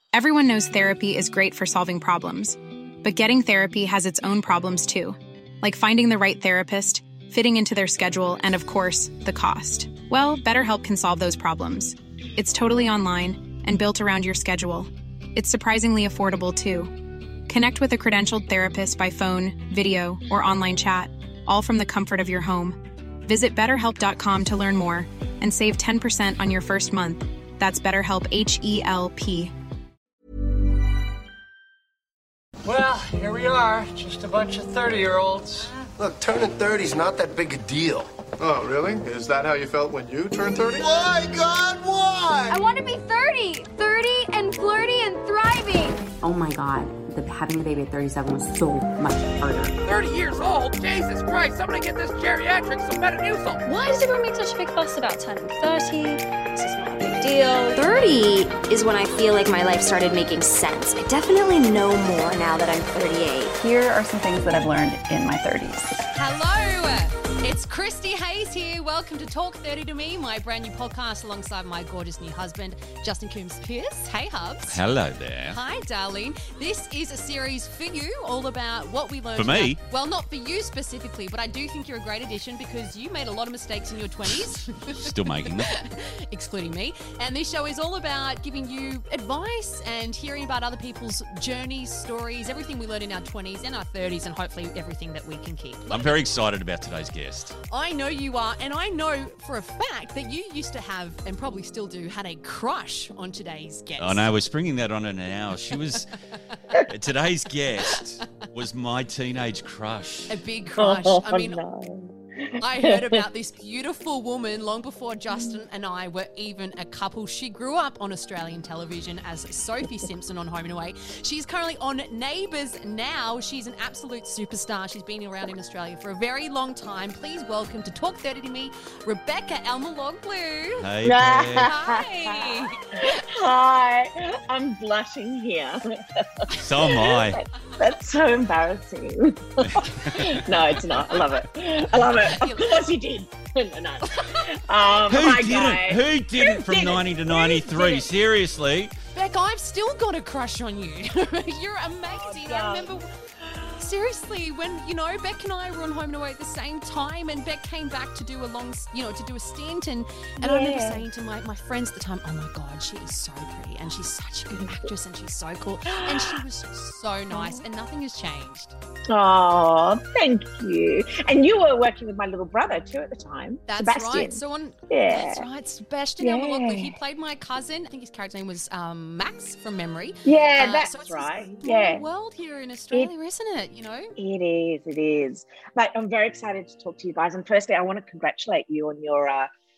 Everyone knows therapy is great for solving problems, but getting therapy has its own problems too, like finding the right therapist, fitting into their schedule, and of course, the cost. Well, BetterHelp can solve those problems. It's totally online and built around your schedule. It's surprisingly affordable too. Connect with a credentialed therapist by phone, video, or online chat, all from the comfort of your home. Visit BetterHelp.com to learn more and save 10% on your first month. That's BetterHelp, H-E-L-P. Well, here we are, just a bunch of 30-year-olds. Look, turning 30 is not that big a deal. Oh, really? Is that how you felt when you turned 30? Why, God, why? I want to be 30. 30 and flirty and thriving. Oh my God, having a baby at 37 was so much harder. 30 years old? Jesus Christ, somebody get this geriatric some Metamucil. Why does everyone make such a big fuss about turning 30? This is not a big deal. 30 is when I feel like my life started making sense. I definitely know more now that I'm 38. Here are some things that I've learned in my 30s. Hello, it's Christy Hayes here. Welcome to Talk 30 to Me, my brand new podcast alongside my gorgeous new husband, Justin Coombs-Pierce. Hey, Hubs. Hello there. Hi, darling. This is a series for you, all about what we learned. For me? Well, not for you specifically, but I do think you're a great addition because you made a lot of mistakes in your 20s. Still making them. Excluding me. And this show is all about giving you advice and hearing about other people's journeys, stories, everything we learned in our 20s and our 30s, and hopefully everything that we can keep. I'm very excited about today's guest. I know you are, and I know for a fact that you used to have, and probably still do, had a crush on today's guest. Oh no, we're springing that on her now. She was, today's guest was my teenage crush. A big crush. I mean, I heard about this beautiful woman long before Justin and I were even a couple. She grew up on Australian television as Sophie Simpson on Home and Away. She's currently on Neighbours now. She's an absolute superstar. She's been around in Australia for a very long time. Please welcome to Talk 30 to Me, Rebecca Elmaloglu. Hey, hi. Hi. I'm blushing here. So am I. That's so embarrassing. No, it's not. I love it. I love it. Of course you did. No. Who didn't from 90 to 93? Seriously? Beck, I've still got a crush on you. You're amazing. I remember... Seriously, when, Beck and I were on Home and Away at the same time, and Beck came back to do a stint, and I remember saying to my friends at the time, oh my God, she is so pretty, and she's such a good actress, and she's so cool, and she was so nice, and nothing has changed. Oh, thank you. And you were working with my little brother too at the time. That's Sebastian. right. So that's right, Sebastian Elmaloglu. He played my cousin. I think his character name was Max from memory. Yeah, that's so it's right. Yeah, world here in Australia, isn't it? It is. But I'm very excited to talk to you guys. And firstly, I want to congratulate you on your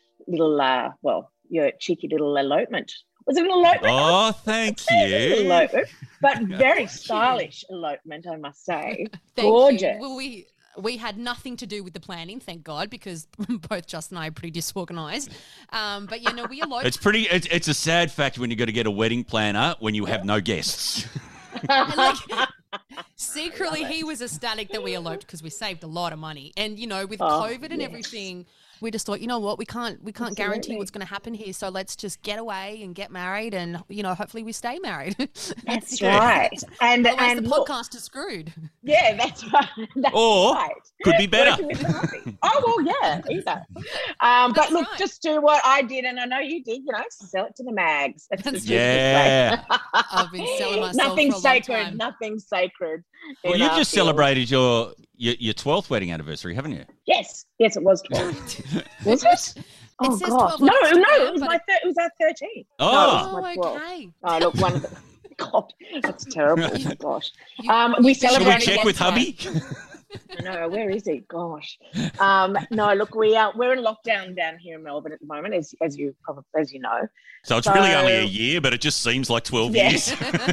your cheeky little elopement. Was it an elopement? Oh, thank you. Elopement, but very stylish elopement, I must say. Gorgeous. You. Well, we had nothing to do with the planning, thank God, because both Justin and I are pretty disorganised. But we eloped. It's a sad fact when you got to get a wedding planner when you have no guests. Secretly, he was ecstatic that we eloped because we saved a lot of money. And, with COVID and everything, we just thought, you know what, we can't guarantee what's going to happen here. So let's just get away and get married and, hopefully we stay married. That's right. And the podcast is screwed. Yeah, that's right. Could be better. Either. But look, just do what I did, and I know you did, sell it to the mags. That's I've been selling myself Nothing for a sacred, long time. Nothing sacred. Well, you've just celebrated your 12th wedding anniversary, haven't you? Yes, it was 12. Was it? Oh, says gosh. 12 No, Instagram, it was it was our 13. Oh, no, it was my 12. Okay. Oh, look, one of the... God, that's terrible. Oh, my gosh. We celebrated... Should we check with hubby? No, where is he? Gosh. No, look, we're in lockdown down here in Melbourne at the moment, as you know. So it's really only a year, but it just seems like 12 years.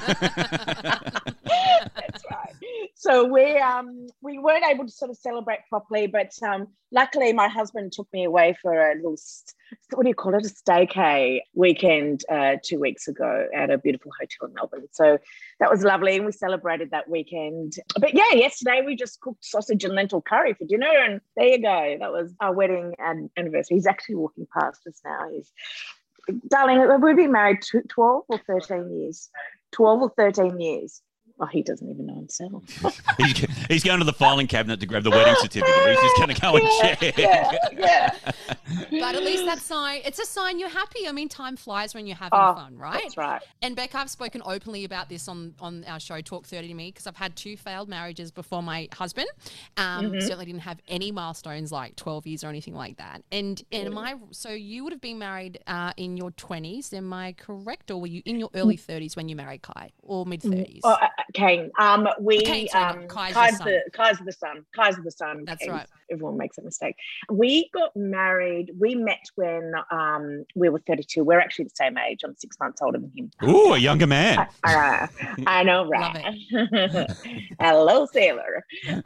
That's right. So we weren't able to sort of celebrate properly, but luckily my husband took me away for a little, what do you call it, a staycay weekend 2 weeks ago at a beautiful hotel in Melbourne. So that was lovely, and we celebrated that weekend. But yeah, yesterday we just cooked sausage and lentil curry for dinner, and there you go. That was our wedding anniversary. He's actually walking past us now. Darling, we've been married 12 or 13 years. 12 or 13 years. Oh, he doesn't even know himself. He's going to the filing cabinet to grab the wedding certificate. He's just going to go and check. Yeah. But at least it's a sign you're happy. I mean, time flies when you're having fun, right? That's right. And Becca, I've spoken openly about this on our show, Talk 30 to Me, because I've had 2 failed marriages before my husband. Certainly didn't have any milestones like 12 years or anything like that. And so you would have been married in your 20s, am I correct? Or were you in your early 30s when you married Kai, or mid-30s? Kane. Kai's the son. That's Kane. right. Everyone makes a mistake. We got married. We met when we were 32. We're actually the same age. I'm 6 months older than him. Ooh, a younger man. I know, right? Hello, sailor.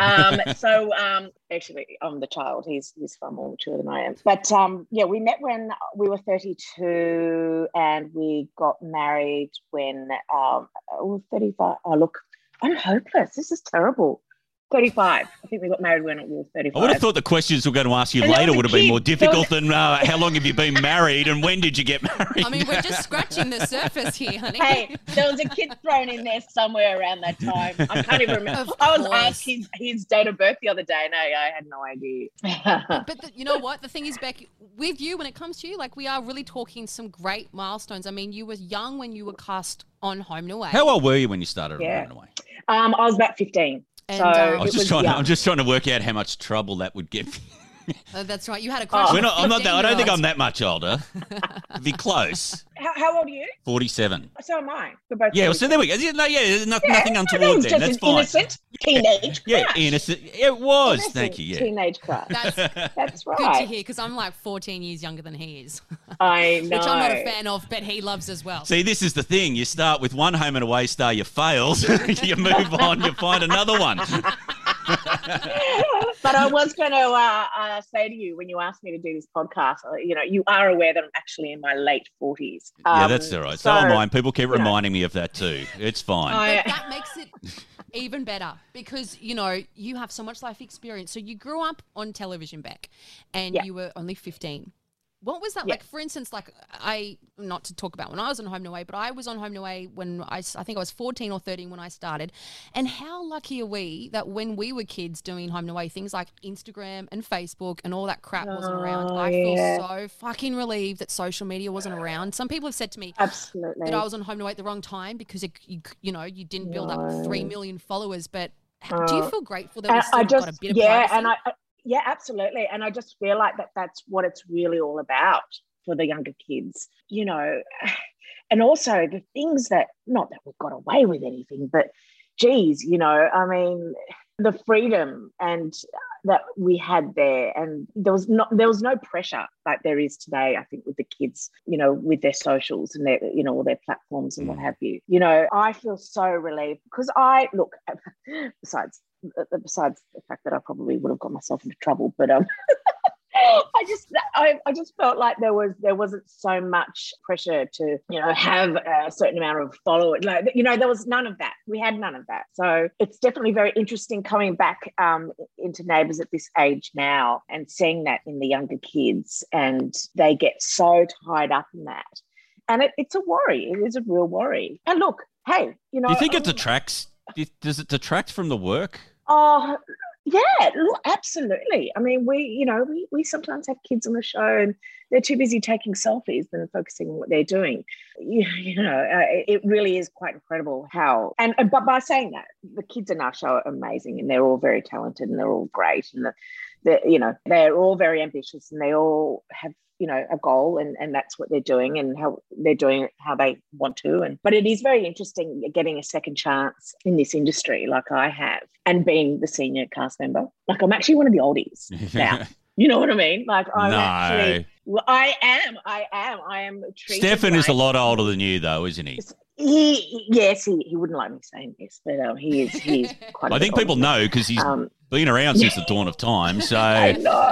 Actually, I'm the child. He's far more mature than I am. But we met when we were 32, and we got married when we were 35. Oh, look, I'm hopeless. This is terrible. 35. I think we got married when we were 35. I would have thought the questions we're going to ask you later would have been more difficult than how long have you been married and when did you get married? I mean, we're just scratching the surface here, honey. Hey, there was a kid thrown in there somewhere around that time. I can't even remember. I was asked his date of birth the other day, and I had no idea. But you know what? The thing is, Beck, with you, when it comes to you, like, we are really talking some great milestones. I mean, you were young when you were cast on Home and Away. How old were you when you started on Home and Away? I was about 15. And, I'm just trying to work out how much trouble that would get me. That's right. You had a crush. I don't think I'm that much older. Be close. How old are you? 47. So am I. We're both so there we go. Nothing untoward there. That's fine. Innocent teenage crush. Yeah, innocent. It was. Innocent Thank you. Yeah. Teenage crush. That's right. Good to hear, because I'm like 14 years younger than he is. I know. Which I'm not a fan of, but he loves as well. See, this is the thing. You start with one Home and Away star, you fails. You move on, you find another one. But I was going to say to you, when you asked me to do this podcast, you are aware that I'm actually in my late 40s. Yeah, that's all right. So am I. People keep reminding me of that too. It's fine. But that makes it even better, because, you have so much life experience. So you grew up on television, Beck, and you were only 15. What was that like? For instance, like, not to talk about when I was on Home and Away, but I was on Home and Away when I think I was 14 or 13 when I started. And how lucky are we that when we were kids doing Home and Away, things like Instagram and Facebook and all that crap wasn't around. I feel so fucking relieved that social media wasn't around. Some people have said to me that I was on Home and Away at the wrong time because you didn't build up 3 million followers. But do you feel grateful that we still got a bit of privacy? Yeah, absolutely. And I just feel like that's what it's really all about for the younger kids, and also the things that, not that we've got away with anything, but geez, I mean, the freedom and that we had there, and there was no pressure like there is today, I think, with the kids, with their socials and their, all their platforms and what have you. I feel so relieved because besides the fact that I probably would have got myself into trouble, but I just felt like there wasn't so much pressure to have a certain amount of followers. There was none of that. We had none of that. So it's definitely very interesting coming back into Neighbours at this age now and seeing that in the younger kids, and they get so tied up in that, and it's a worry. It is a real worry. And look, hey, do you think it detracts? Does it detract from the work? Oh, yeah, absolutely. I mean, we sometimes have kids on the show and they're too busy taking selfies than focusing on what they're doing. It really is quite incredible how. But by saying that, the kids in our show are amazing, and they're all very talented, and they're all great, and they're all very ambitious, and they all have a goal, and that's what they're doing, and how they're doing it how they want to. But it is very interesting getting a second chance in this industry like I have, and being the senior cast member. Like, I'm actually one of the oldies now. You know what I mean? Like, I am treated. Stefan is a lot older than you, though, isn't he? He wouldn't like me saying this, but he is quite. I think people know because he's been around since the dawn of time. So I know,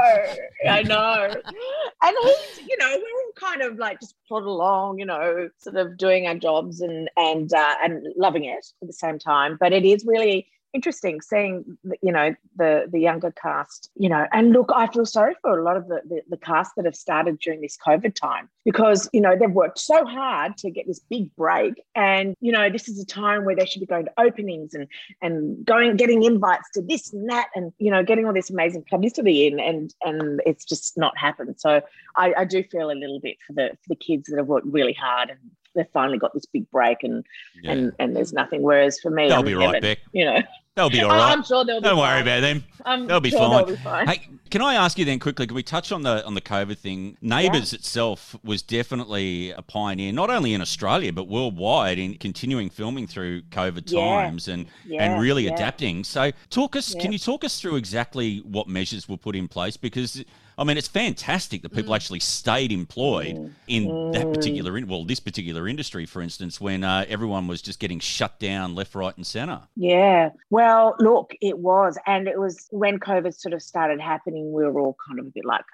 and he's, we're all kind of like just plod along, sort of doing our jobs and loving it at the same time. But it is really interesting seeing, the younger cast, and look, I feel sorry for a lot of the cast that have started during this COVID time because, they've worked so hard to get this big break. And, this is a time where they should be going to openings and getting invites to this and that and, getting all this amazing publicity in and it's just not happened. So I do feel a little bit for the kids that have worked really hard and they've finally got this big break and there's nothing. Whereas for me, they'll be right, Beck. They'll be all right. I'm sure they'll be Don't fine. worry about them. They'll be fine. Hey, can I ask you then quickly, can we touch on the COVID thing? Neighbours itself was definitely a pioneer, not only in Australia, but worldwide in continuing filming through COVID times and really adapting. So can you talk us through exactly what measures were put in place? Because I mean, it's fantastic that people actually stayed employed in that this particular industry, for instance, when everyone was just getting shut down left, right and centre. Yeah. Well, look, it was. And it was when COVID sort of started happening, we were all kind of a bit like,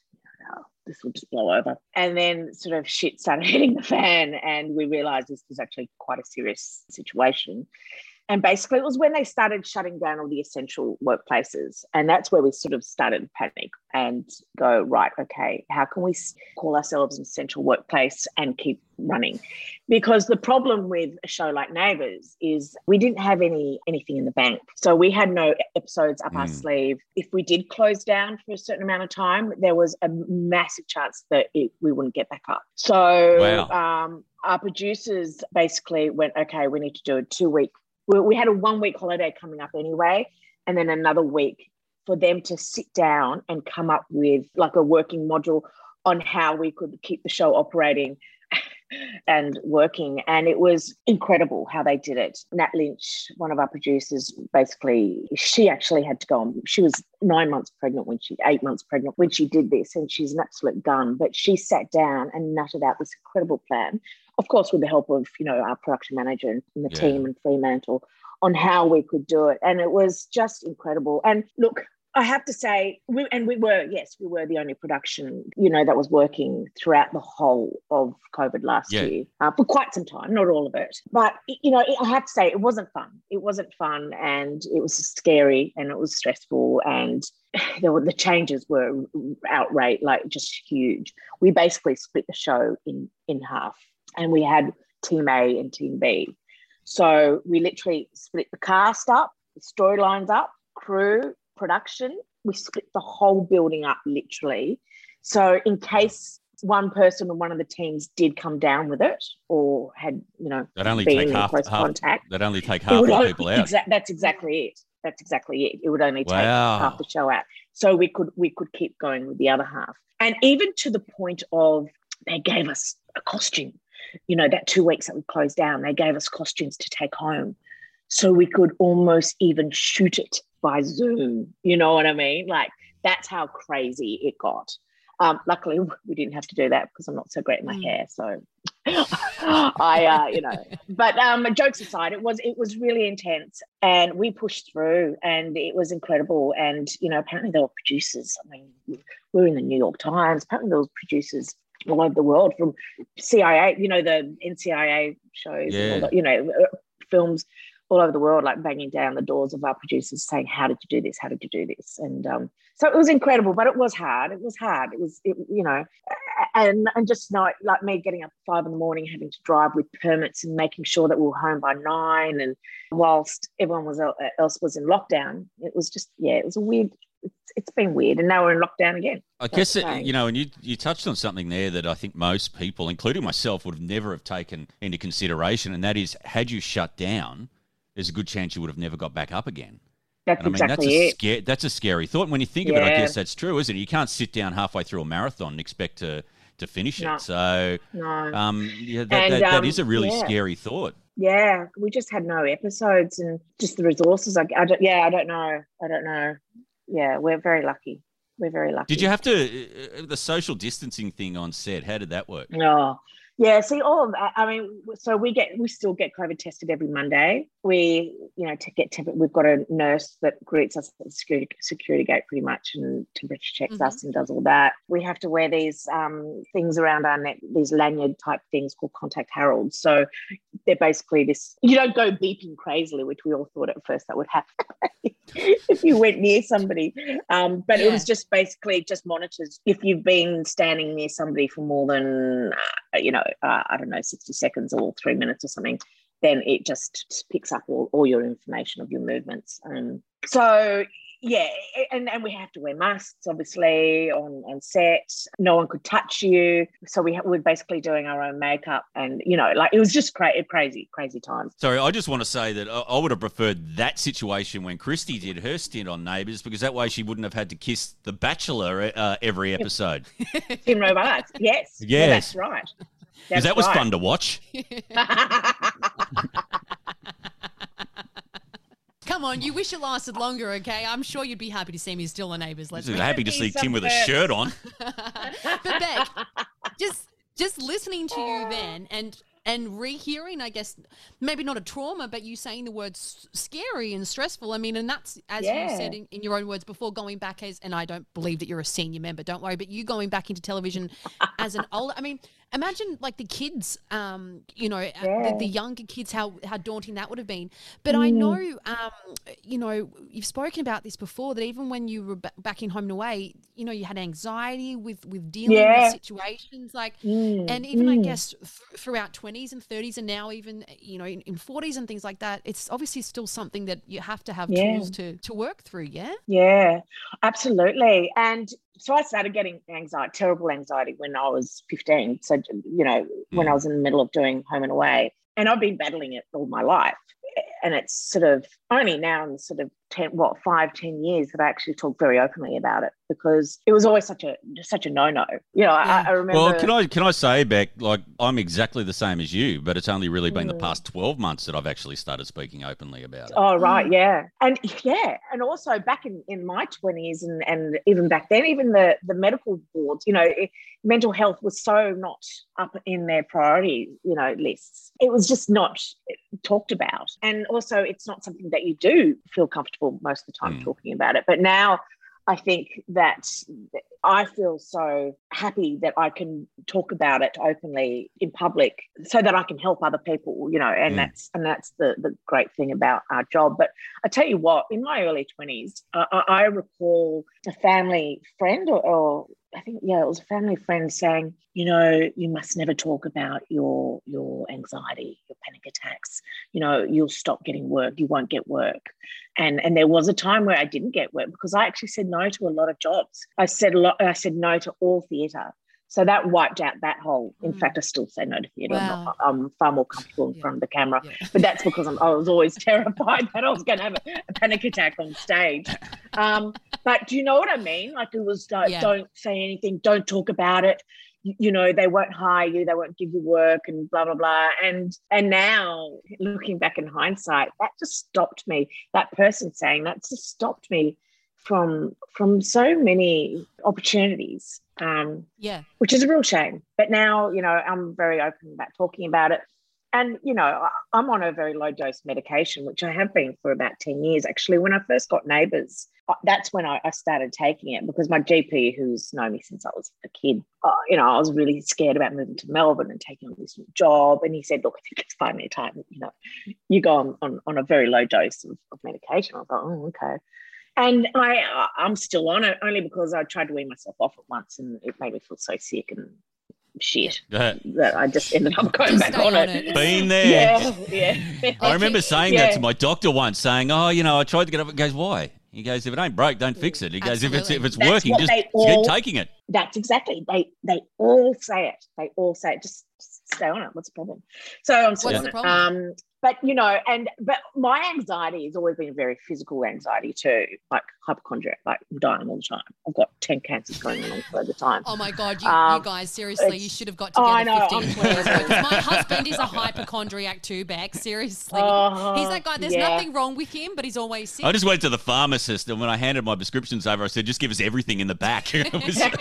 this will just blow over. And then sort of shit started hitting the fan and we realised this was actually quite a serious situation. And basically it was when they started shutting down all the essential workplaces. And that's where we sort of started to panic and go, right, okay, how can we call ourselves an essential workplace and keep running? Because the problem with a show like Neighbours is we didn't have anything in the bank. So we had no episodes up our sleeve. If we did close down for a certain amount of time, there was a massive chance that we wouldn't get back up. So our producers basically went, okay, we need to do a 2-week. We had a 1-week holiday coming up anyway, and then another week for them to sit down and come up with like a working module on how we could keep the show operating and working. And it was incredible how they did it. Nat Lynch, one of our producers, basically, she actually had to go on. She was 8 months pregnant when she did this, and she's an absolute gun. But she sat down and nutted out this incredible plan, of course, with the help of, our production manager and the team and Fremantle, on how we could do it. And it was just incredible. And look, I have to say, we were the only production, that was working throughout the whole of COVID last year for quite some time, not all of it. But, I have to say it wasn't fun. It wasn't fun and it was scary and it was stressful and the changes were outright, like just huge. We basically split the show in half and we had Team A and Team B. So we literally split the cast up, the storylines up, crew, production. We split the whole building up literally. So in case one person or one of the teams did come down with it or had, they'd only been take in close contact. They'd only take half the people out. That's exactly it. It would only take half the show out. So we could keep going with the other half. And even to the point of they gave us a costume. That 2 weeks that we closed down, they gave us costumes to take home. So we could almost even shoot it by Zoom. You know what I mean? Like, that's how crazy it got. Luckily, we didn't have to do that because I'm not so great in my hair. So but jokes aside, it was really intense and we pushed through and it was incredible. And, apparently there were producers. I mean, we were in the New York Times. Apparently there was producers all over the world from CIA, the NCIA shows, and all the, films all over the world, like banging down the doors of our producers saying, how did you do this? How did you do this? And so it was incredible, but it was hard. It was, and just like me getting up at 5 a.m, having to drive with permits and making sure that we were home by 9. And whilst everyone else was in lockdown, it was just, it was a weird, it's been weird. And now we're in lockdown again. I guess, and you touched on something there that I think most people, including myself, would have never have taken into consideration. And that is, had you shut down, there's a good chance you would have never got back up again. That's exactly it. That's a scary thought. When you think of it, I guess that's true, isn't it? You can't sit down halfway through a marathon and expect to finish it. So, that is a really scary thought. Yeah, we just had no episodes and just the resources. I don't know. Yeah, we're very lucky. Did you have to the social distancing thing on set? How did that work? No. Yeah, see, all of that. I mean, so we still get COVID tested every Monday. We, we've got a nurse that greets us at the security gate pretty much and temperature checks us and does all that. We have to wear these things around our neck, these lanyard type things called contact heralds. So they're basically this, you don't go beeping crazily, which we all thought at first that would happen if you went near somebody. But it was just basically just monitors. If you've been standing near somebody for more than, I don't know, 60 seconds or 3 minutes or something, then it just picks up all your information of your movements. So, yeah, and we have to wear masks, obviously, on set. No one could touch you. So we're basically doing our own makeup and, it was just crazy times. Sorry, I just want to say that I would have preferred that situation when Christy did her stint on Neighbours, because that way she wouldn't have had to kiss The Bachelor every episode. Tim Robards, yes. Yes. Yeah, that's right. Because that was fun to watch. Come on, you wish it lasted longer, okay? I'm sure you'd be happy to see me still on Neighbours. I'm happy to see Tim with a shirt on. But Beck, just listening to you then and rehearing, I guess, maybe not a trauma, but you saying the words scary and stressful. I mean, and that's, as you said in your own words before, going back and I don't believe that you're a senior member, don't worry, but you going back into television as an older, I mean, imagine like the kids, the younger kids, how daunting that would have been. But I know, you've spoken about this before, that even when you were back in Home and Away, you had anxiety with dealing with situations and even I guess throughout 20s and 30s and now even, in 40s and things like that, it's obviously still something that you have to have tools to work through, yeah? Yeah, absolutely. And so I started getting terrible anxiety when I was 15. So, when I was in the middle of doing Home and Away, and I've been battling it all my life. And it's sort of only now in sort of 5-10 years that I actually talk very openly about it, because it was always such a no-no. I remember. Well, can I say, Beck, like I'm exactly the same as you, but it's only really been the past 12 months that I've actually started speaking openly about it. Oh, right, yeah. And also back in my 20s and even back then, even the medical boards, mental health was so not up in their priority, lists. It was just not talked about. And also it's not something that you do feel comfortable most of the time talking about it. But now I think that I feel so happy that I can talk about it openly in public so that I can help other people, and that's the great thing about our job. But I tell you what, in my early 20s, I recall a family friend or I think, it was a family friend saying, you must never talk about your anxiety, your panic attacks. You'll stop getting work. You won't get work. And there was a time where I didn't get work because I actually said no to a lot of jobs. I said no to all theatre. So that wiped out that whole. In fact, I still say no to theatre. Wow. I'm far more comfortable in front of the camera. Yeah. But that's because I was always terrified that I was going to have a panic attack on stage. But do you know what I mean? Like it was don't say anything, don't talk about it. They won't hire you, they won't give you work and blah, blah, blah. And now looking back in hindsight, that just stopped me. That person saying that just stopped me from so many opportunities, which is a real shame. But now, I'm very open about talking about it. And, I'm on a very low dose medication, which I have been for about 10 years. Actually, when I first got Neighbours, that's when I started taking it because my GP, who's known me since I was a kid, I was really scared about moving to Melbourne and taking on this new job. And he said, look, I think it's finally time, you go on a very low dose of medication. I was like, oh, okay. And I'm still on it only because I tried to wean myself off at once and it made me feel so sick and shit that I just ended up going back on it. Been there. Yeah. I remember saying that to my doctor once, saying, I tried to get up. He goes, why? He goes, if it ain't broke, don't fix it. He goes, if it's working, just keep taking it. That's exactly. They all say it. They all say it. Just stay on it. What's the problem? So I'm still on it. but but my anxiety has always been very physical anxiety too, like hypochondriac, like I'm dying all the time. I've got 10 cancers going on all the time. Oh my God, you guys, seriously, you should have got together 15, 20 years ago. Because my husband is a hypochondriac too, Beck. Seriously. He's that guy, there's nothing wrong with him, but he's always sick. I just went to the pharmacist, and when I handed my prescriptions over, I said, just give us everything in the back. And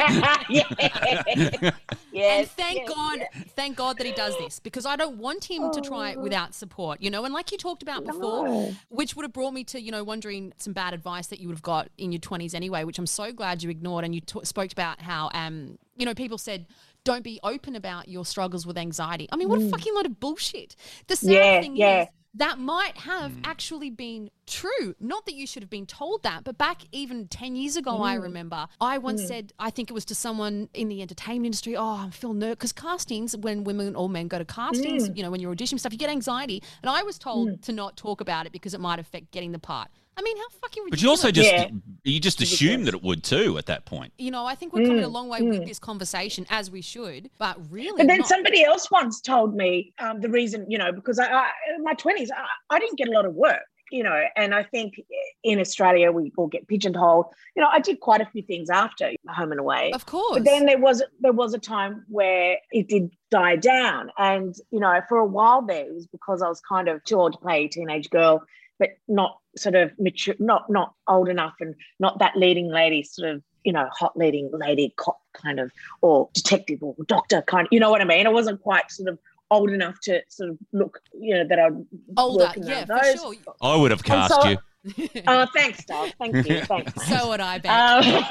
thank God that he does this, because I don't want him to try it without support, and like you talked about before, which would have brought me to, wondering some bad advice that you would have got in your 20s anyway, which I'm so glad you ignored. And you spoke about how, people said, don't be open about your struggles with anxiety. I mean, what a fucking load of bullshit. The sad thing is, that might have actually been true. Not that you should have been told that, but back even 10 years ago, I remember, I once said, I think it was to someone in the entertainment industry, I feel nervous. Because castings, when women or men go to castings, when you're auditioning stuff, you get anxiety. And I was told to not talk about it because it might affect getting the part. I mean, how fucking ridiculous. But you also assume that it would too at that point. I think we're coming a long way with this conversation, as we should, but really But then somebody else once told me the reason, because I in my 20s, I didn't get a lot of work, and I think in Australia we all get pigeonholed. I did quite a few things after Home and Away. Of course. But then there was a time where it did die down. And, for a while there, it was because I was kind of too old to play a teenage girl, but not sort of mature, not old enough, and not that leading lady sort of, hot leading lady cop kind of, or detective or doctor kind of, you know what I mean? I wasn't quite sort of old enough to sort of look, that I'd older, work in for those. sure. I would have cast you. Oh, thanks, Dove. Thank you. Thanks. So would I, Beck.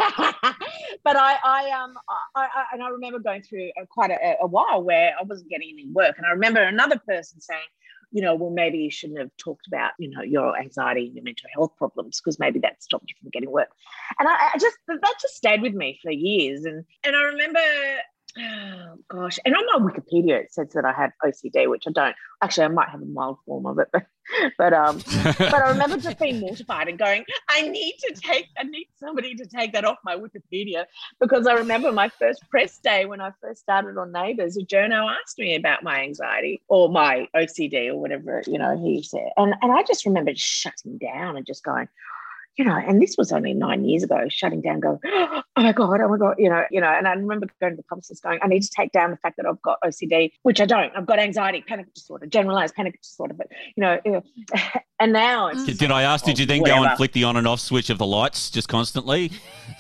But I remember going through quite a while where I wasn't getting any work, and I remember another person saying, well, maybe you shouldn't have talked about, your anxiety and your mental health problems, because maybe that stopped you from getting work. And that just stayed with me for years. And I remember, oh gosh, and on my Wikipedia it says that I had OCD, which I don't. Actually, I might have a mild form of it, but I remember just being mortified and going, I need somebody to take that off my Wikipedia, because I remember my first press day when I first started on Neighbours, a journo asked me about my anxiety or my OCD or whatever, he said. And I just remember shutting down and just going, and this was only 9 years ago, shutting down, going, oh my God, and I remember going to the publicist going, I need to take down the fact that I've got OCD, which I don't. I've got anxiety, panic disorder, generalized panic disorder, but, and now it's just Did I ask, did you then go and flick the on and off switch of the lights just constantly?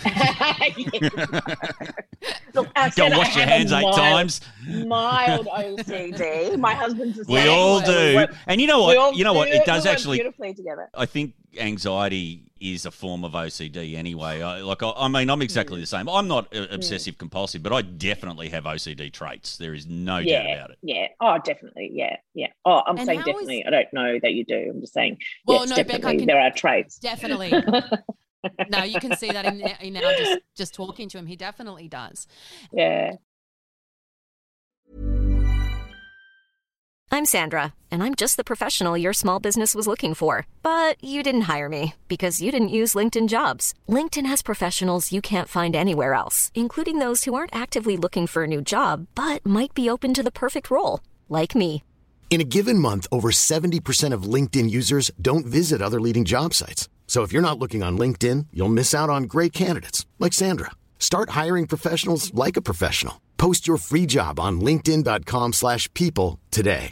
Look, go and wash your hands 8 times. Mild OCD. My husband's the same. We all do. And you know what? It does actually. Beautifully together. I think anxiety is a form of OCD anyway. I'm exactly the same. I'm not obsessive compulsive, but I definitely have OCD traits. There is no doubt about it. Yeah. Oh, definitely. Yeah. Yeah. Oh, I'm saying definitely. I don't know that you do. I'm just saying. Well, yes, no, definitely. Beck, there are traits. Definitely. No, you can see that in now just talking to him. He definitely does. Yeah. I'm Sandra, and I'm just the professional your small business was looking for. But you didn't hire me because you didn't use LinkedIn Jobs. LinkedIn has professionals you can't find anywhere else, including those who aren't actively looking for a new job, but might be open to the perfect role, like me. In a given month, over 70% of LinkedIn users don't visit other leading job sites. So if you're not looking on LinkedIn, you'll miss out on great candidates like Sandra. Start hiring professionals like a professional. Post your free job on linkedin.com/people today.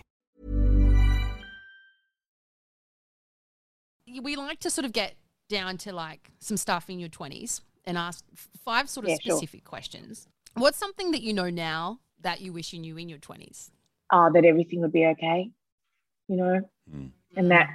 We like to sort of get down to like some stuff in your 20s and ask 5 sort of specific questions. What's something that you know now that you wish you knew in your 20s? That everything would be okay, and that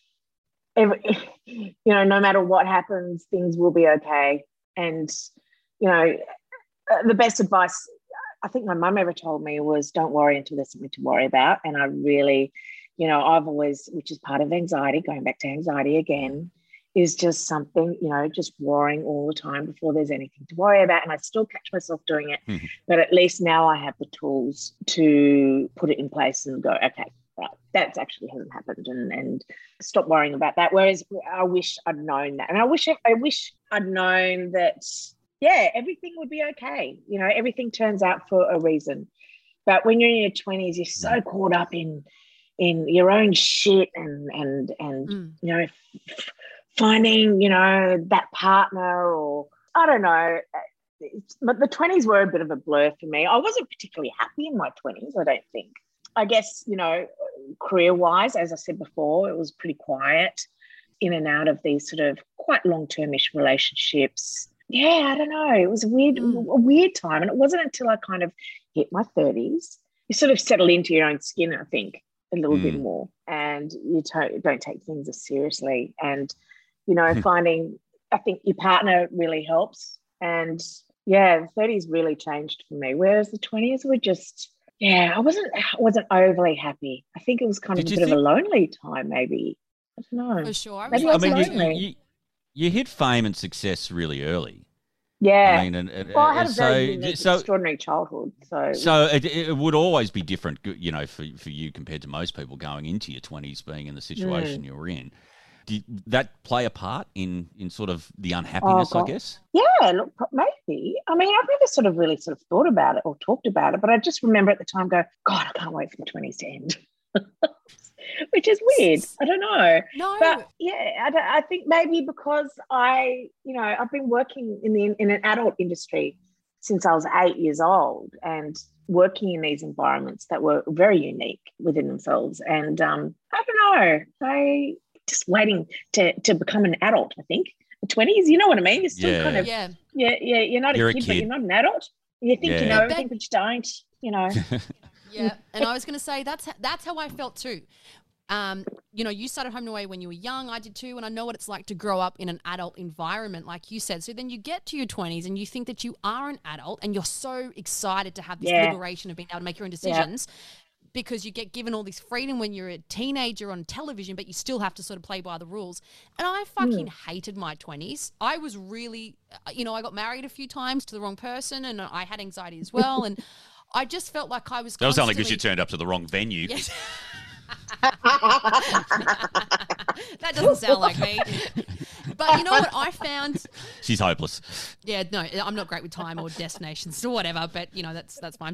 no matter what happens, things will be okay. And, the best advice I think my mum ever told me was, don't worry until there's something to worry about. And I really, I've always, which is part of anxiety, going back to anxiety again, is just something, just worrying all the time before there's anything to worry about. And I still catch myself doing it, but at least now I have the tools to put it in place and go, okay, right, that actually hasn't happened, and stop worrying about that. Whereas I wish I'd known that. And I wish I'd known that, everything would be okay. Everything turns out for a reason. But when you're in your 20s, you're so caught up in in your own shit and you know, finding, you know, that partner, or I don't know. But the 20s were a bit of a blur for me. I wasn't particularly happy in my 20s, I don't think. I guess, you know, career-wise, as I said before, it was pretty quiet, in and out of these sort of quite long-termish relationships. Yeah, I don't know. It was a weird time. And it wasn't until I kind of hit my 30s, you sort of settle into your own skin, I think, a little bit more. And you don't take things as seriously. And, you know, finding, I think your partner really helps. And, yeah, the 30s really changed for me. Whereas the 20s were just, yeah, I wasn't overly happy. I think it was kind of a bit of a lonely time, maybe. I don't know. For sure. Maybe I mean, you hit fame and success really early. Yeah. I mean, I had a very unique, extraordinary childhood. So it would always be different, you know, for you compared to most people going into your 20s, being in the situation you were in. Did that play a part in sort of the unhappiness, I guess? Yeah, look, maybe. I mean, I've never sort of thought about it or talked about it, but I just remember at the time go, God, I can't wait for the 20s to end. Which is weird. I don't know. No. But yeah, I think maybe because I've been working in an adult industry since I was 8 years old, and working in these environments that were very unique within themselves. And I don't know, I just waiting to become an adult, I think. The 20s, you know what I mean? You're still kind of, you're not a kid, but you're not an adult. You think you know everything, but you don't, you know. Yeah, and I was going to say that's how I felt too. You know, you started Home and Away when you were young. I did too, and I know what it's like to grow up in an adult environment, like you said. So then you get to your 20s and you think that you are an adult, and you're so excited to have this liberation of being able to make your own decisions. Because you get given all this freedom when you're a teenager on television, but you still have to sort of play by the rules. And I fucking hated my 20s. I was really, you know, I got married a few times to the wrong person, and I had anxiety as well. And I just felt like I was That was only because you turned up to the wrong venue. Yes. That doesn't sound like me. But you know what I found? She's hopeless. Yeah, no, I'm not great with time or destinations or whatever, but, you know, that's fine.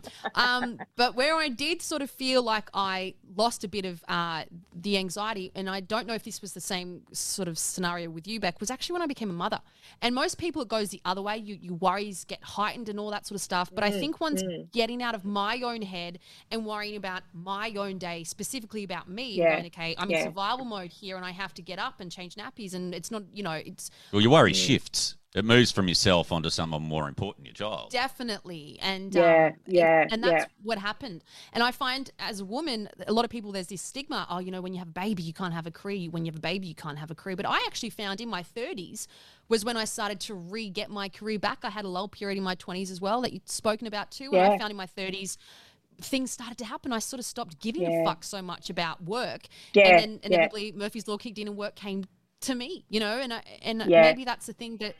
But where I did sort of feel like I lost a bit of the anxiety, and I don't know if this was the same sort of scenario with you, Beck, was actually when I became a mother. And most people, it goes the other way. Your worries get heightened and all that sort of stuff. But I think once getting out of my own head and worrying about my own day, specifically about me, and going, okay, I'm in survival mode here, and I have to get up and change nappies, and it's not, you know, it's... Well, your worry shifts. It moves from yourself onto someone more important, your child. Definitely. And and that's what happened. And I find as a woman, a lot of people, there's this stigma, oh, you know, when you have a baby, you can't have a career. When you have a baby, you can't have a career. But I actually found in my 30s was when I started to re-get my career back. I had a lull period in my 20s as well that you'd spoken about too. And I found in my 30s, things started to happen. I sort of stopped giving a fuck so much about work. And then inevitably Murphy's Law kicked in and work came to me, you know, and maybe that's the thing that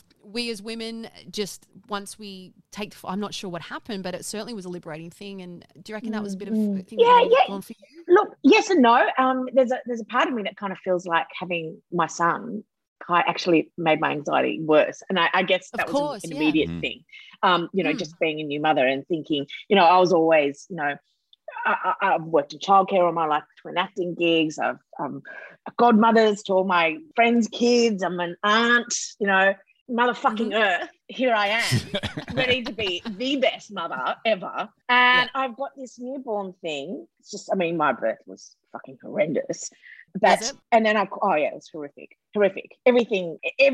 we as women just once we take, I'm not sure what happened, but it certainly was a liberating thing. And do you reckon that was a bit of a thing on for you? Look, yes and no. There's a part of me that kind of feels like having my son actually made my anxiety worse. And I guess that was an immediate thing. You know, just being a new mother and thinking, you know, I was always, you know, I've worked in childcare all my life between acting gigs. I've godmothers to all my friends' kids. I'm an aunt, you know, motherfucking earth. Here I am, ready to be the best mother ever. And I've got this newborn thing. It's just, I mean, my birth was fucking horrendous. But, and then it was horrific. Everything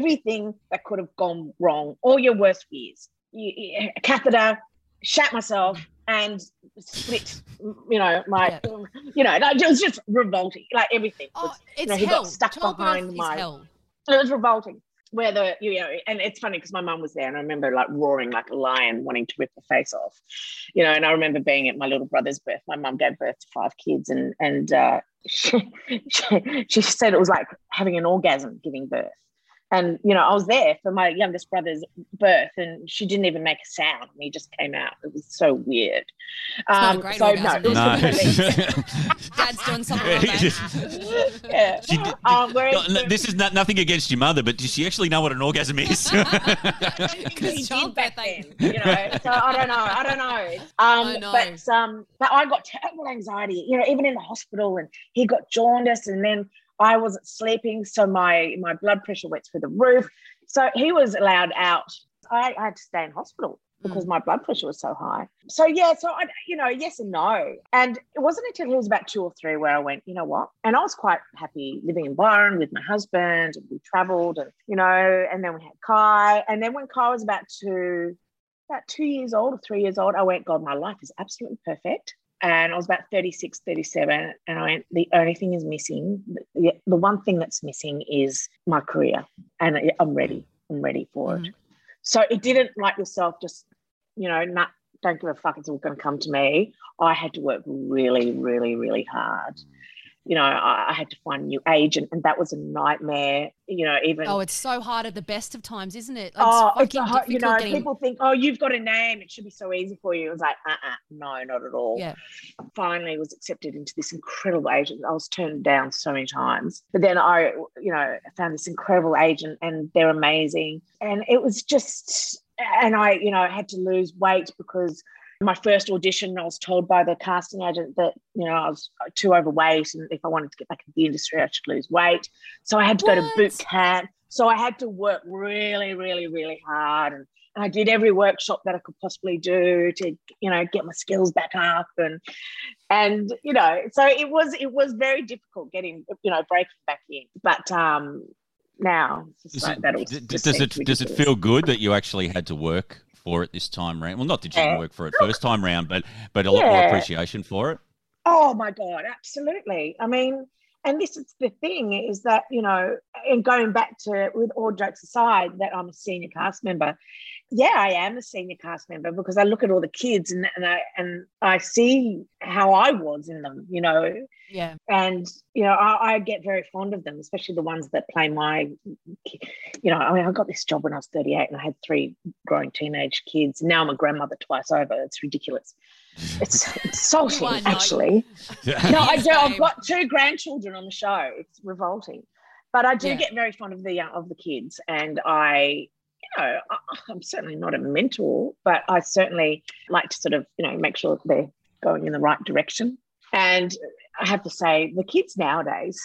that could have gone wrong, all your worst fears. A catheter, shat myself, and split, you know, my, you know, it was just revolting. Like everything was, you know, he got stuck behind my, it was revolting. Where you know, and it's funny because my mum was there and I remember like roaring like a lion wanting to rip the face off, you know, and I remember being at my little brother's birth. My mum gave birth to 5 kids and she said it was like having an orgasm giving birth. And, I was there for my youngest brother's birth and she didn't even make a sound. And he just came out. It was so weird. It's not a great orgasm. No, it was Dad's doing something like that. Yeah. This is nothing against your mother, but does she actually know what an orgasm is? He did back then, so I don't know. But I got terrible anxiety, even in the hospital, and he got jaundice, and then I wasn't sleeping, so my blood pressure went through the roof. So he was allowed out. I had to stay in hospital because my blood pressure was so high. So, yes and no. And it wasn't until he was about 2 or 3 where I went, you know what? And I was quite happy living in Byron with my husband, and we travelled, and, and then we had Kai. And then when Kai was about 2 years old or 3 years old, I went, God, my life is absolutely perfect. And I was about 36, 37, and I went, the only thing is missing, the one thing that's missing is my career, and I'm ready for it. So it didn't, like yourself, just, don't give a fuck, it's all going to come to me. I had to work really, really, really hard. I had to find a new agent, and that was a nightmare, even. Oh, it's so hard at the best of times, isn't it? It's hard, people think, oh, you've got a name, it should be so easy for you. It was like, no, not at all. Yeah. Finally was accepted into this incredible agent. I was turned down so many times. But then I found this incredible agent, and they're amazing. And it was just, and I had to lose weight because my first audition, I was told by the casting agent that, I was too overweight, and if I wanted to get back into the industry, I should lose weight. So I had to go to boot camp. So I had to work really, really, really hard. And I did every workshop that I could possibly do to, get my skills back up. And so it was very difficult getting, breaking back in. But now, it's just does it feel good that you actually had to work for it this time round? Well, not that you didn't work for it first time round, but a lot more appreciation for it. Oh my God, absolutely. I mean, and this is the thing is that, and going back to, with all jokes aside, that I'm a senior cast member. Yeah, I am a senior cast member because I look at all the kids and I see how I was in them, Yeah. And, I get very fond of them, especially the ones that play my, I got this job when I was 38 and I had 3 growing teenage kids. Now I'm a grandmother twice over. It's ridiculous. It's insulting, actually. No, I do. I've got 2 grandchildren on the show. It's revolting. But I do get very fond of the kids, and I'm certainly not a mentor, but I certainly like to sort of, make sure they're going in the right direction. And I have to say, the kids nowadays,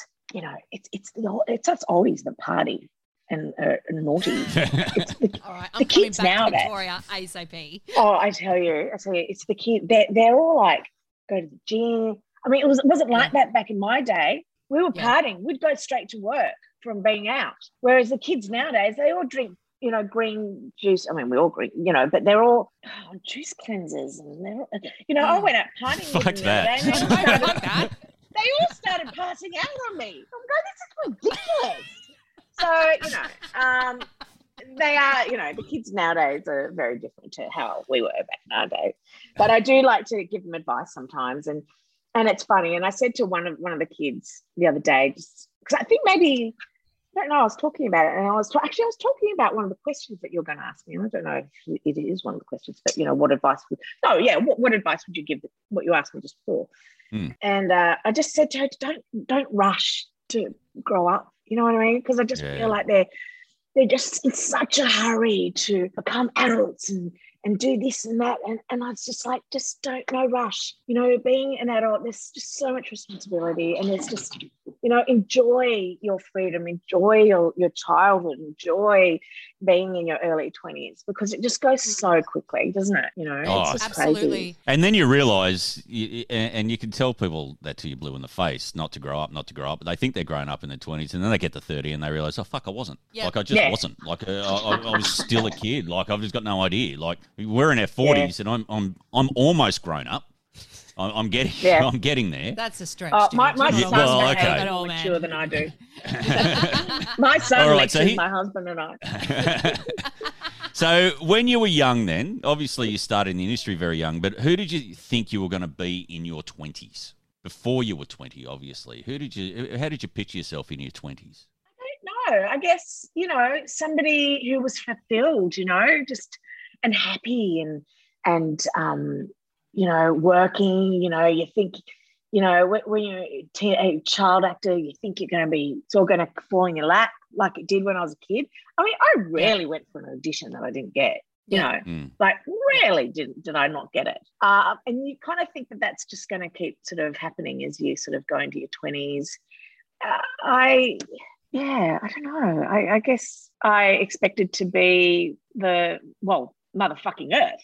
it's us oldies that party and naughty. It's all right, the kids coming back nowadays. To Victoria ASAP. Oh, I tell you, it's the kids. They're all like, go to the gym. I mean, it wasn't like that back in my day. We were partying. We'd go straight to work from being out. Whereas the kids nowadays, they all drink, green juice. I mean, we all drink, but they're all on juice cleansers. And they're, I went out partying with them the other day. They all started passing out on me. I'm going, this is ridiculous. So, they are, the kids nowadays are very different to how we were back in our day. But I do like to give them advice sometimes. And it's funny. And I said to one of the kids the other day, because I think maybe, I don't know, I was talking about it, and I was talking about one of the questions that you're going to ask me, and I don't know if it is one of the questions, but what advice what advice would you give, what you asked me just before? And I just said to her, don't rush to grow up, you know what I mean? Because I just feel like they're just in such a hurry to become adults and do this and that, and I was just like, no rush. Being an adult, there's just so much responsibility, and there's just, enjoy your freedom, enjoy your childhood, enjoy being in your early 20s, because it just goes so quickly, doesn't it? It's just absolutely crazy. And then you realise, and you can tell people that till you're blue in the face, not to grow up, but they think they're grown up in their 20s, and then they get to 30 and they realise, oh, fuck, I wasn't. Yep. Like, I just wasn't. Like, I was still a kid. Like, I've just got no idea. Like, we're in our 40s and I'm almost grown up. I'm getting there. That's a stretch. My son's okay. more mature than I do. My son lectures my husband and I. So when you were young then, obviously you started in the industry very young, but who did you think you were going to be in your 20s? Before you were 20, obviously. How did you picture yourself in your 20s? I don't know. know. I guess, somebody who was fulfilled, just and happy and working, you think, when you're a child actor, you think it's all going to fall in your lap like it did when I was a kid. I mean, I rarely went for an audition that I didn't get. Like rarely did I not get it. And you kind of think that that's just going to keep sort of happening as you sort of go into your 20s. I don't know. I guess I expected to be motherfucking Earth.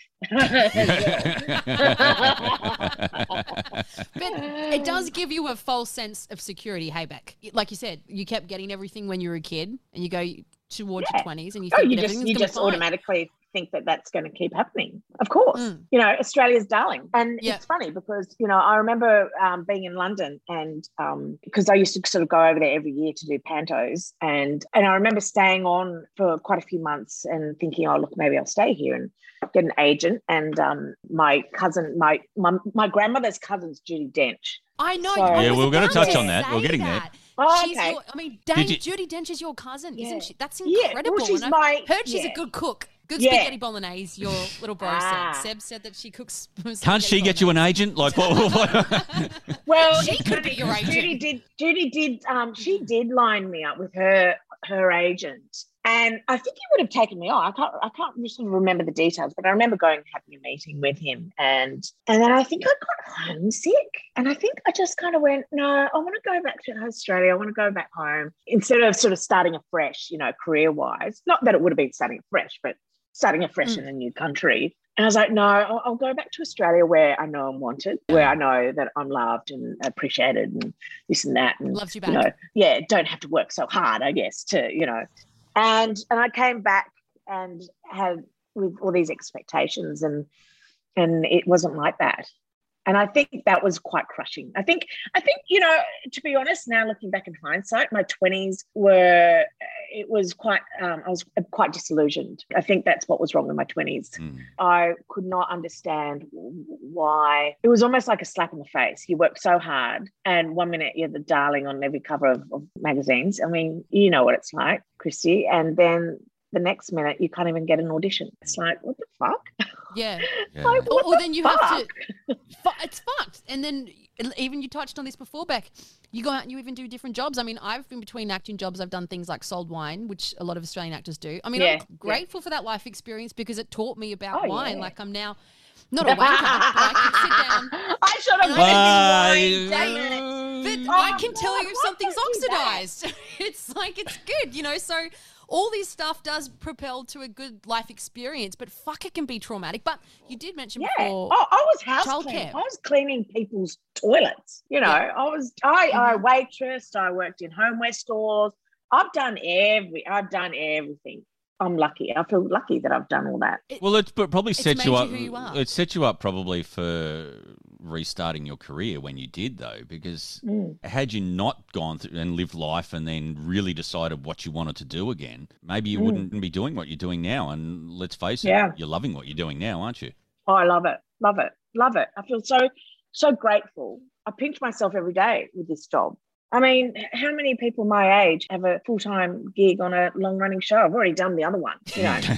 But it does give you a false sense of security, hey, Beck. Like you said, you kept getting everything when you were a kid and you go towards your 20s and you think you just automatically think that that's going to keep happening. Of course. Australia's darling. And it's funny because, I remember being in London and because I used to sort of go over there every year to do pantos and I remember staying on for quite a few months and thinking, oh, look, maybe I'll stay here and get an agent. And my cousin, my grandmother's cousin's Judi Dench. I know. We were going to touch on that. We're getting there. Oh, okay. Judi Dench is your cousin, isn't she? That's incredible. Yeah, well, heard she's a good cook. Good spaghetti bolagnese, your little bro said. Seb said that she cooks Can't she get you an agent? Like what? Well, she could be your agent. Judy did she did line me up with her agent. And I think he would have taken me on. I can't really remember the details, but I remember going and having a meeting with him. And then I think I got homesick. And I think I just kind of went, no, I want to go back to Australia. I want to go back home instead of sort of starting afresh, career-wise. Not that it would have been starting afresh, but starting afresh in a new country. And I was like, no, I'll go back to Australia where I know I'm wanted, where I know that I'm loved and appreciated and this and that. And, loves you back. Don't have to work so hard, I guess, to, And I came back and had with all these expectations and it wasn't like that. And I think that was quite crushing. I think, to be honest, now looking back in hindsight, my 20s I was quite disillusioned. I think that's what was wrong in my 20s. I could not understand why. It was almost like a slap in the face. You work so hard and 1 minute you're the darling on every cover of magazines. I mean, you know what it's like, Christy. And then the next minute you can't even get an audition. It's like, what the fuck? Yeah. Like, or then you have to, it's fucked. And then even you touched on this before, Beck, you go out and you even do different jobs. I mean, I've been between acting jobs. I've done things like sold wine, which a lot of Australian actors do. I mean, I'm grateful for that life experience because it taught me about wine. Yeah. Like I'm now not a wanker, but I can sit down. I should have But I can tell you if something's oxidized. It's like, it's good, so all this stuff does propel to a good life experience, but fuck, it can be traumatic. But you did mention before. Oh, I was house cleaning. I was cleaning people's toilets. I waitressed. I worked in homeware stores. I've done everything. I'm lucky. I feel lucky that I've done all that. Well, it probably set you up. Who you are. It set you up probably for restarting your career when you did, though, because had you not gone through and lived life and then really decided what you wanted to do again, maybe you wouldn't be doing what you're doing now. And let's face it, you're loving what you're doing now, aren't you? Oh, I love it. Love it. Love it. I feel so grateful. I pinch myself every day with this job. I mean, how many people my age have a full-time gig on a long-running show? I've already done the other one, I've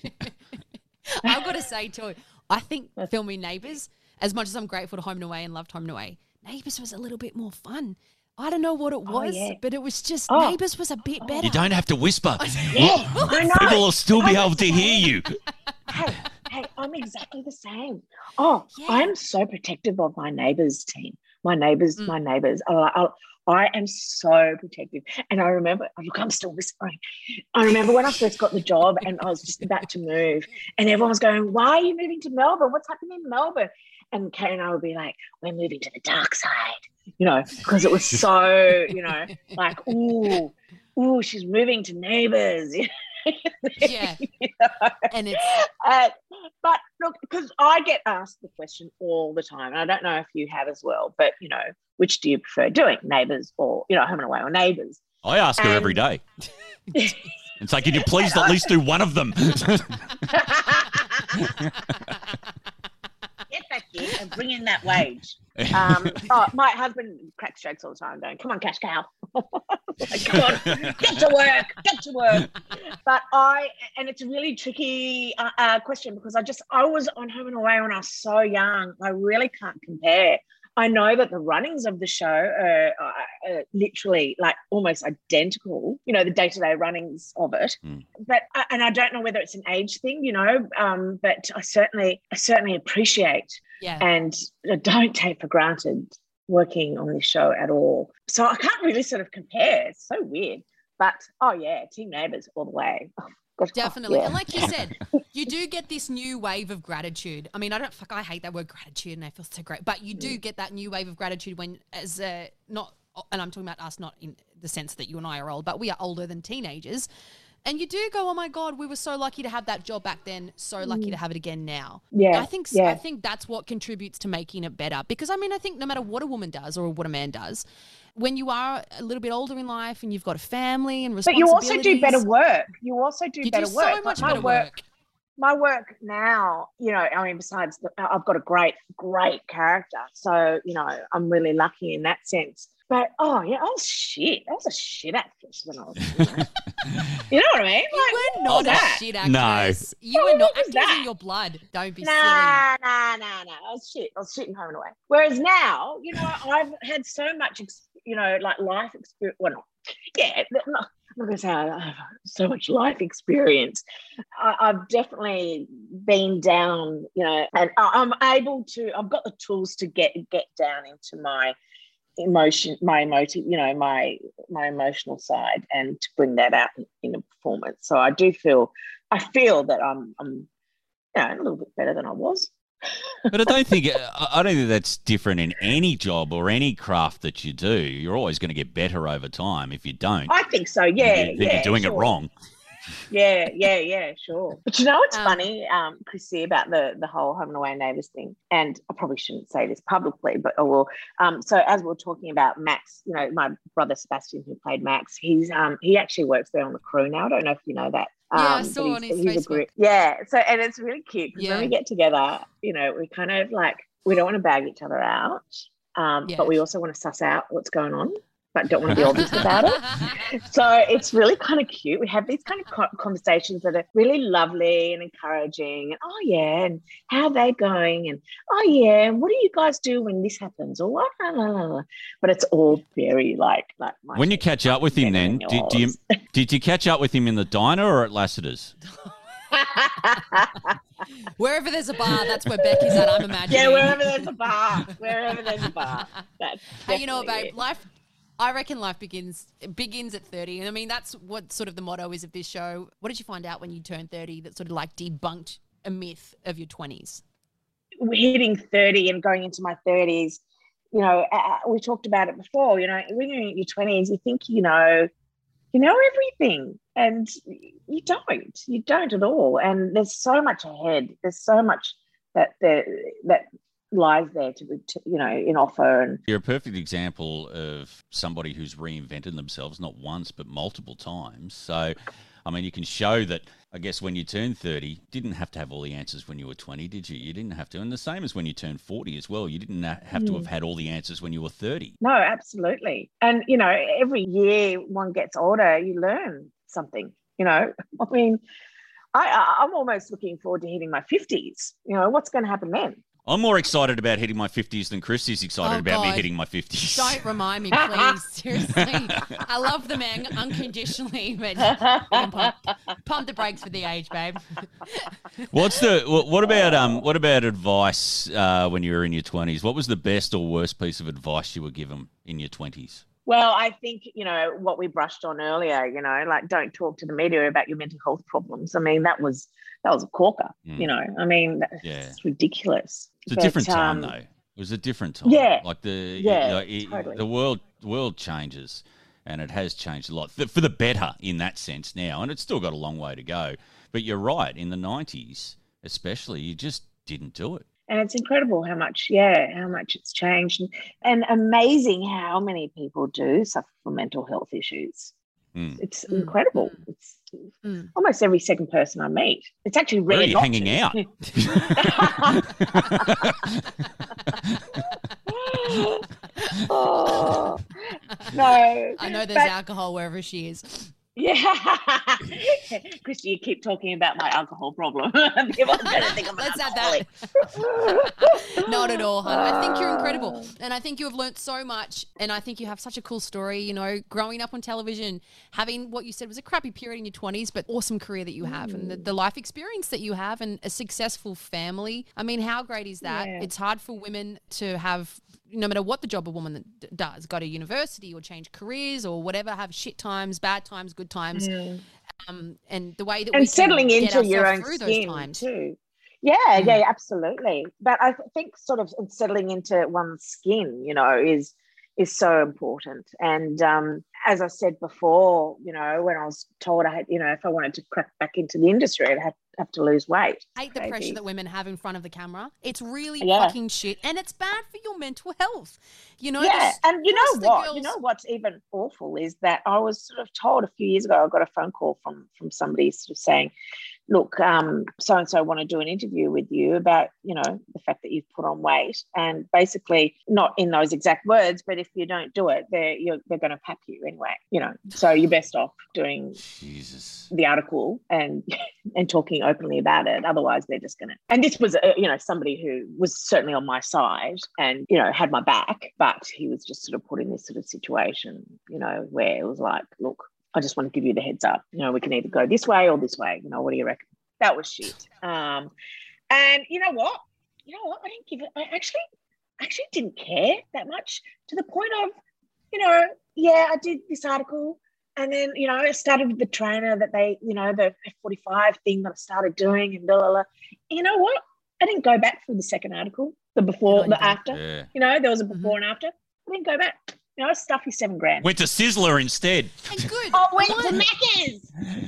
got to say, too, I think filming Neighbours, as much as I'm grateful to Home and Away and loved Home and Away, Neighbours was a little bit more fun. I don't know what it was, but it was just Neighbours was a bit better. You don't have to whisper. I know. People will still be able to hear you. Hey, I'm exactly the same. I'm so protective of my neighbours team. My neighbours. I am so protective. And I remember, look, I'm still whispering. I remember when I first got the job and I was just about to move and everyone was going, why are you moving to Melbourne? What's happening in Melbourne? And Kate and I would be like, we're moving to the dark side, because it was so, like, ooh, she's moving to Neighbours. Yeah. And it's but look, because I get asked the question all the time, and I don't know if you have as well, but which do you prefer doing, Neighbours or Home and Away or Neighbours? I ask her every day. It's like, can you please at least do one of them? Get back here and bring in that wage. My husband cracks jokes all the time going, come on, cash cow. Like, come on, get to work. But and it's a really tricky question because I was on Home and Away when I was so young. I really can't compare. I know that the runnings of the show are literally like almost identical, you know, the day-to-day runnings of it. But and I don't know whether it's an age thing, you know, but I certainly appreciate and don't take for granted working on this show at all. So I can't really sort of compare. It's so weird. But, Team Neighbours all the way. Oh, gosh, definitely. And like you said, you do get this new wave of gratitude. I mean, I hate that word gratitude and I feel so great. But you do get that new wave of gratitude when and I'm talking about us, not in the sense that you and I are old, but we are older than teenagers. And you do go, oh my God, we were so lucky to have that job back then, so lucky to have it again now. Yeah. I think that's what contributes to making it better. Because I mean, I think no matter what a woman does or what a man does, when you are a little bit older in life and you've got a family and responsibilities. But you also do better work. You also do better work. So much better work. My work now, you know, I mean, besides I've got a great character. So, you know, I'm really lucky in that sense. But, I was shit. I was a shit actress when I was You know what I mean? You were not a shit actress. No. You were not. Acting in your blood. Don't be silly. Nah. I was shit. I was shit in Home and Away. Whereas now, you know, I've had so much, like life experience. Well, I'm not going to say I have so much life experience. I've definitely been down, you know, and I've got the tools to get down into my emotional side and to bring that out in a performance. So I feel that I'm a little bit better than I was. But I don't think that's different in any job or any craft that you do. You're always going to get better over time. If you don't, I think so. Yeah, you're doing it wrong. Yeah, sure. But you know what's funny, Chrissy, about the whole Home and Away Neighbours thing, and I probably shouldn't say this publicly, but I will. So as we were talking about Max, you know, my brother Sebastian, who played Max, he actually works there on the crew now. I don't know if you know that. I saw on his Facebook. So and it's really cute because when we get together, you know, we kind of like, we don't want to bag each other out, but we also want to suss out what's going on, but don't want to be obvious about it. So it's really kind of cute. We have these kind of conversations that are really lovely and encouraging. And, and how are they going? And, and what do you guys do when this happens? Or what? But it's all very like when you catch up with him then, did you catch up with him in the diner or at Lassiter's? Wherever there's a bar, that's where Becky's at, I'm imagining. Yeah, wherever there's a bar. That's hey, you know what, babe? I reckon life begins at 30. And I mean, that's what sort of the motto is of this show. What did you find out when you turned 30 that sort of like debunked a myth of your 20s? Hitting 30 and going into my 30s, you know, we talked about it before, you know, when you're in your 20s, you think, you know everything, and you don't at all. And there's so much ahead. There's so much that lies there to you know, in offer. And you're a perfect example of somebody who's reinvented themselves not once but multiple times. So I mean, you can show that, I guess, when you turn 30, you didn't have to have all the answers when you were 20, did you? You didn't have to. And the same as when you turn 40 as well. You didn't have to have had all the answers when you were 30. No, absolutely. And, you know, every year one gets older, you learn something, you know. I mean, I'm almost looking forward to hitting my 50s. You know, what's going to happen then? I'm more excited about hitting my 50s than Christy's excited about me hitting my 50s. Don't remind me, please. Seriously. I love the man unconditionally, but pump the brakes for the age, babe. What about advice when you were in your 20s? What was the best or worst piece of advice you were given in your 20s? Well, I think, you know, what we brushed on earlier, you know, like don't talk to the media about your mental health problems. I mean, that was a corker, you know. I mean, it's ridiculous. It's a different time, though. It was a different time. Yeah. Like totally. The world changes, and it has changed a lot for the better in that sense now, and it's still got a long way to go. But you're right. In the 90s, especially, you just didn't do it. And it's incredible how much it's changed, and amazing how many people do suffer from mental health issues. It's incredible. It's almost every second person I meet. It's actually rare. Where are you hanging out? No. I know there's alcohol wherever she is. Yeah. Christy, you keep talking about my alcohol problem. People are going to think I'm an alcoholic. Not at all, hon. I think you're incredible. And I think you have learnt so much. And I think you have such a cool story, you know, growing up on television, having what you said was a crappy period in your 20s, but awesome career that you have and the life experience that you have and a successful family. I mean, how great is that? Yeah. It's hard for women to have, no matter what the job a woman does, go to university or change careers or whatever, have shit times, bad times, good times. And the way that we settling can into get your own through skin those times too. Yeah, absolutely. But I think sort of settling into one's skin, you know, is so important. And as I said before, you know, when I was told I had, you know, if I wanted to crack back into the industry, I'd have to lose weight. I hate the pressure that women have in front of the camera. It's really fucking shit, and it's bad for your mental health. You know. Yeah, and you know what? You know what's even awful is that I was sort of told a few years ago. I got a phone call from somebody sort of saying, look, so and so want to do an interview with you about, you know, the fact that you've put on weight, and basically not in those exact words, but if you don't do it, they're going to pap you anyway, you know. So you're best off doing the article and talking openly about it. Otherwise, they're just going to. And this was, you know, somebody who was certainly on my side and, you know, had my back, but he was just sort of put in this sort of situation, you know, where it was like, look, I just want to give you the heads up. You know, we can either go this way or this way. You know, what do you reckon? That was shit. And you know what? I didn't give it. I actually didn't care that much, to the point of, you know, yeah, I did this article, and then, you know, I started with the trainer that they, you know, the F45 thing that I started doing, and blah, blah, blah. You know what? I didn't go back for the second article, the before, the after. Yeah. You know, there was a before and after. I didn't go back. You know, stuffy $7,000. Went to Sizzler instead. And good. I went to Macca's.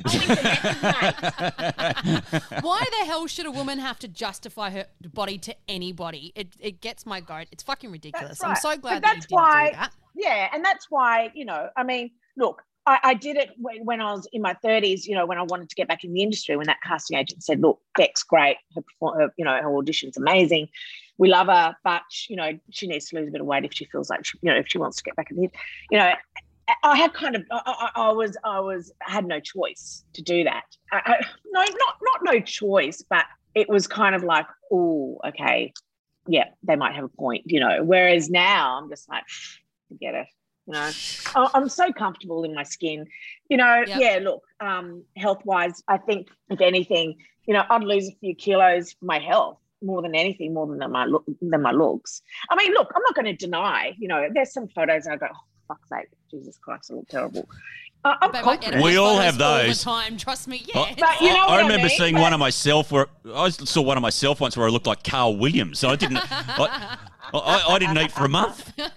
Why the hell should a woman have to justify her body to anybody? It gets my goat. It's fucking ridiculous. Right. I'm so glad that you didn't do that. Yeah, and that's why, you know, I mean, look, I did it when I was in my 30s, you know, when I wanted to get back in the industry, when that casting agent said, look, Beck's great, her you know, her audition's amazing. We love her, but, you know, she needs to lose a bit of weight if she feels like, you know, if she wants to get back in the, you know, I had kind of, I had no choice to do that. Not no choice, but it was kind of like, oh, okay, yeah, they might have a point, you know. Whereas now I'm just like, forget it. You know, I'm so comfortable in my skin, you know. Yep. Yeah, look, health-wise, I think if anything, you know, I'd lose a few kilos for my health more than anything, more than my looks. I mean, look, I'm not going to deny, you know, there's some photos I go, oh, fuck's sake, Jesus Christ, I look terrible. I'm confident. We all have those. All the time, trust me. Yeah. But you know I remember seeing one of myself where I saw one of myself once where I looked like Carl Williams. So I didn't. I didn't eat for a month. But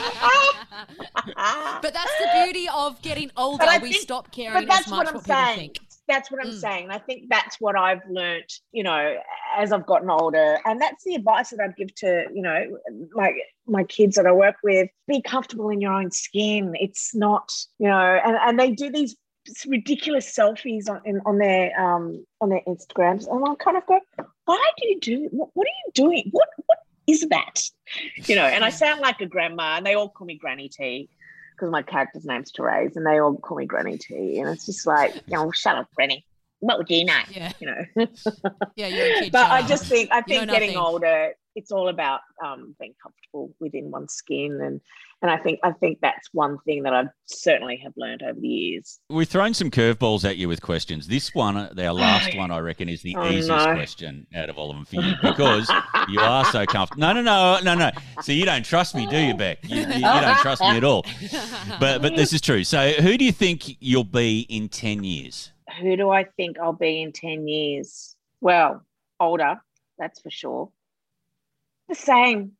that's the beauty of getting older. We stop caring as much what people think. That's what I'm saying. And I think that's what I've learnt, you know, as I've gotten older. And that's the advice that I'd give to, you know, like my kids that I work with. Be comfortable in your own skin. It's not, you know, and they do these ridiculous selfies on their Instagrams. And I kind of go, why do you do, what are you doing? What is that? You know, and I sound like a grandma, and they all call me Granny T, because my character's name's Therese, and they all call me Granny T. And it's just like, you know, shut up, Granny. What would you know? Yeah. You know. Yeah, you're a kid. But I just think getting older, it's all about being comfortable within one's skin, and I think that's one thing that I certainly have learned over the years. We've thrown some curveballs at you with questions. This one, our last one, I reckon, is the easiest question out of all of them for you, because you are so comfortable. No. So you don't trust me, do you, Beck? You don't trust me at all. But this is true. So who do you think you'll be in 10 years? Who do I think I'll be in 10 years? Well, older, that's for sure. The same.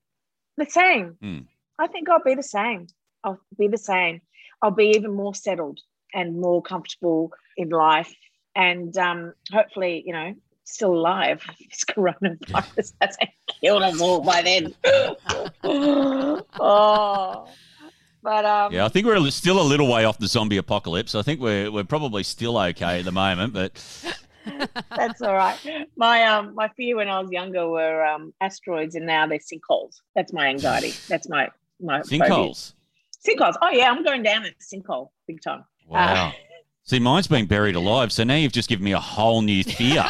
I think I'll be the same. I'll be even more settled and more comfortable in life, and hopefully, you know, still alive. This coronavirus hasn't killed them all by then. But yeah, I think we're still a little way off the zombie apocalypse. I think we're probably still okay at the moment, but that's all right. My fear when I was younger were asteroids, and now they're sinkholes. That's my anxiety. That's my sinkholes. Sinkholes. Oh, yeah, I'm going down at sinkhole big time. Wow. See, mine's been buried alive, so now you've just given me a whole new fear.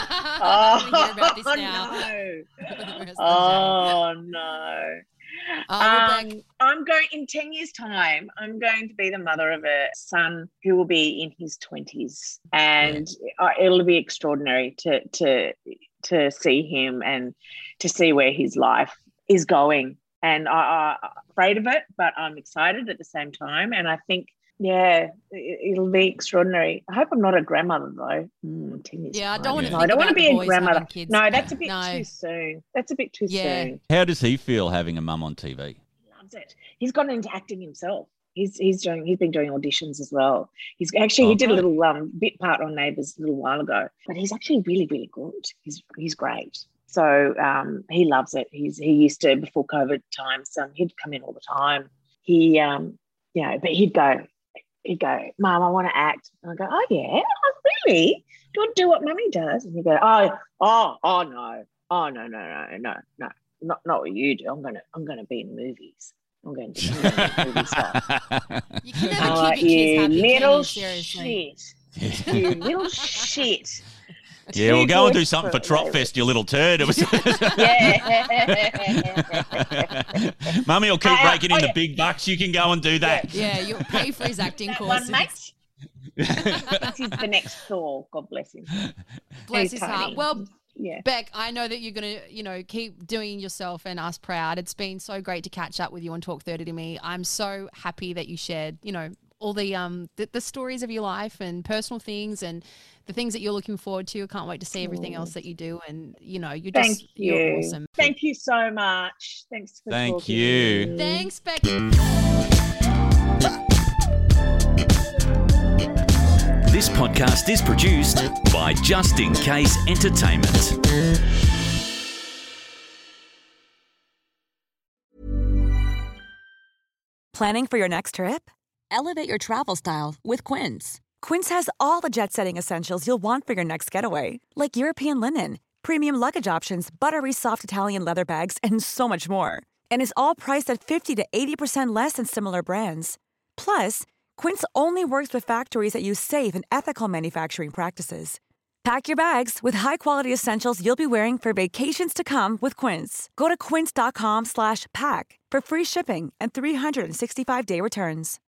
No. I'm going in 10 years' time. I'm going to be the mother of a son who will be in his 20s, and it'll be extraordinary to see him and to see where his life is going. And I'm afraid of it, but I'm excited at the same time. And I think, it'll be extraordinary. I hope I'm not a grandmother though. 10 years. Yeah, I don't want to. I don't want to be a grandmother. Kids. No, that's a bit too soon. That's a bit too soon. How does he feel having a mum on TV? He loves it. He's gotten into acting himself. He's been doing auditions as well. He did a little bit part on Neighbours a little while ago, but he's actually really, really good. He's great. So he loves it. He used to, before COVID times, he'd come in all the time. But he'd go, Mum, I want to act. And I go, oh, yeah? Oh, really? Do you want to do what Mummy does? And he'd go, no. Not what you do. I'm gonna be in movies. I'm going to be in movies. You can never keep your kids happy, little shit. You little shit. Yeah, we'll go and do something for Trotfest, you little turd. Mummy will keep raking in the big bucks. You can go and do that. Yeah, you'll pay for his acting courses. Mate. This is the next Thor. God bless him. Bless his heart. Well, Beck, I know that you're going to, keep doing yourself and us proud. It's been so great to catch up with you on Talk 30 to Me. I'm so happy that you shared, all the stories of your life and personal things and the things that you're looking forward to. I can't wait to see everything else that you do. And, you're awesome. Thank you so much. Thanks for Thank talking you. to me. Thanks, Becky. This podcast is produced by Just In Case Entertainment. Planning for your next trip? Elevate your travel style with Quince. Quince has all the jet-setting essentials you'll want for your next getaway, like European linen, premium luggage options, buttery soft Italian leather bags, and so much more. And is all priced at 50 to 80% less than similar brands. Plus, Quince only works with factories that use safe and ethical manufacturing practices. Pack your bags with high-quality essentials you'll be wearing for vacations to come with Quince. Go to quince.com/pack for free shipping and 365-day returns.